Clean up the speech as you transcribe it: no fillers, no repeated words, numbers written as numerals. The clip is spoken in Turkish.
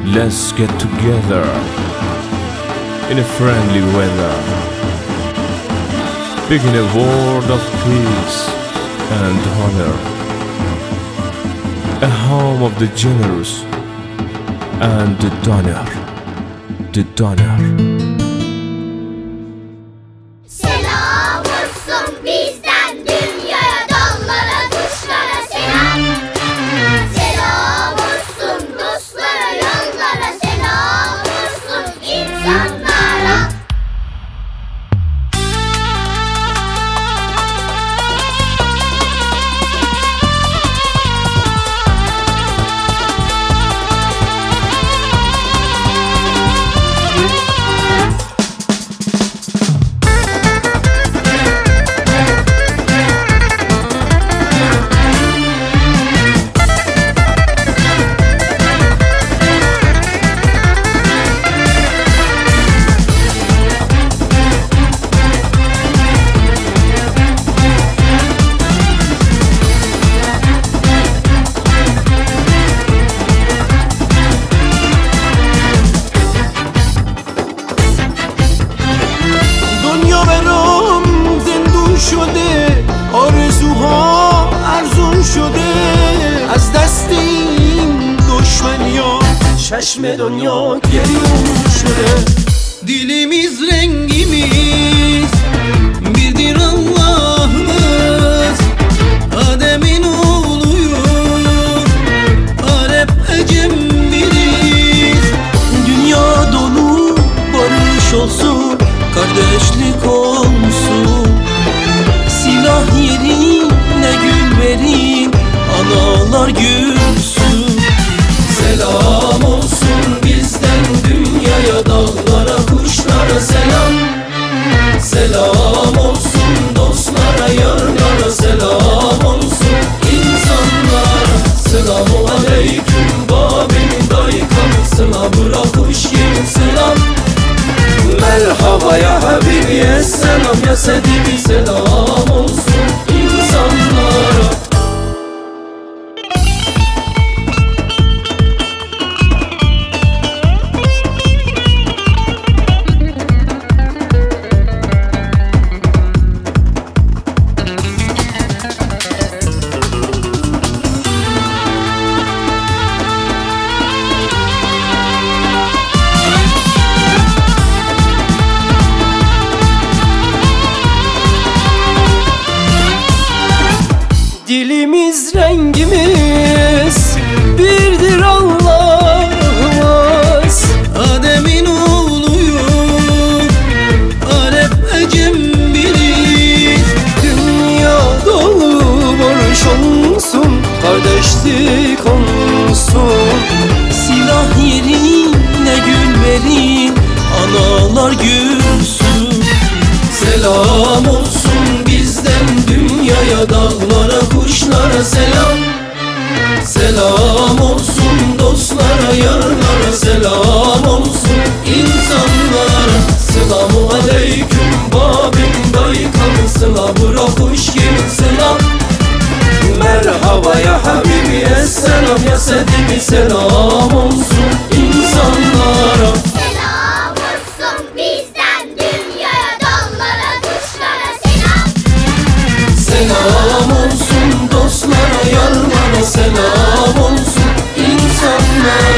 Let's get together in a friendly weather, speaking a word of peace and honor, a home of the generous and the donor. Selam olsun bizden dünyaya, dallara, kuşlara selam. Selam olsun dostlara, yollara, selam olsun insanlara. شده آرزوها ارزون شده از دست این دشمنیا چشم دنیا گریون شده dilimiz rengimiz birdir Allah'ımız Adem'in oğluyuz Arap Ecem biriz dünya dolu barış olsun kardeşlik olsun silah yerine gül verin analar gülsün selam olsun bizden dünyaya dağlara kuşlara selam selam olsun dostlara yarlara selam olsun insanlara selamu aleyküm babim dayıkam selamı hoş gelin selam merhaba ya habibi selam ya sedimi selam olsun insanlara. Dilimiz rengimiz birdir Allah'ımız Adem'in oğluyuz Arap Ecem biriz dünya dolu barış olsun kardeşlik olsun silah yerine gül verin analar gülsün selam olsun bizden dünyaya dağlara kuşlara selam selam olsun dostlara yarlara selam olsun insanlara selamu aleyküm babim dayıkam selamı hoş gelin selam merhaba ya habibi selam ya sedimi selam olsun insanlara. Selam olsun bizden dünyaya, dallara, kuşlara selam. Selam olsun dostlara yarlara selam olsun insanlara.